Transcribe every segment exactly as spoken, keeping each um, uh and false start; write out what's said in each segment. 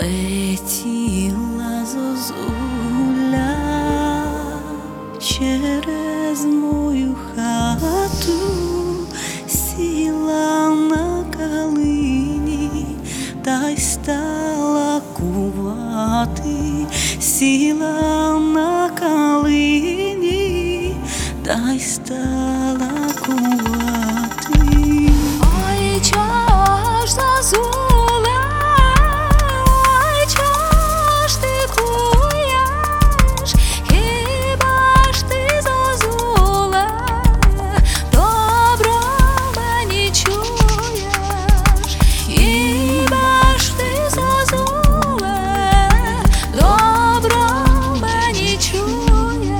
Летіла зозуля через мою хату, сіла на калині та й стала кувати, сіла на калині та й стала кувати. Ой, чого ж зозуля, ой, чого ж ти куєш, хіба ж ти, зозуле, добро мені чуєш, хіба ж ти, зозуле, добро мені чуєш.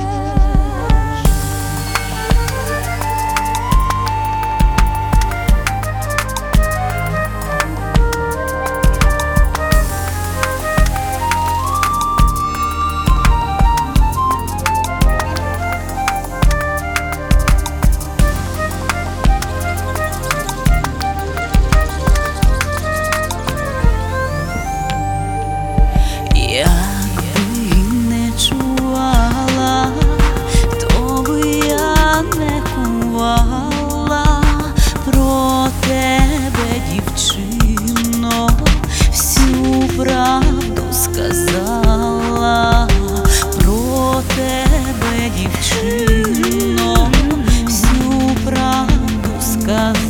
Якби не чувала, то би я не кувала про тебе, дівчино, всю правду сказала, про тебе, дівчино, всю правду сказала.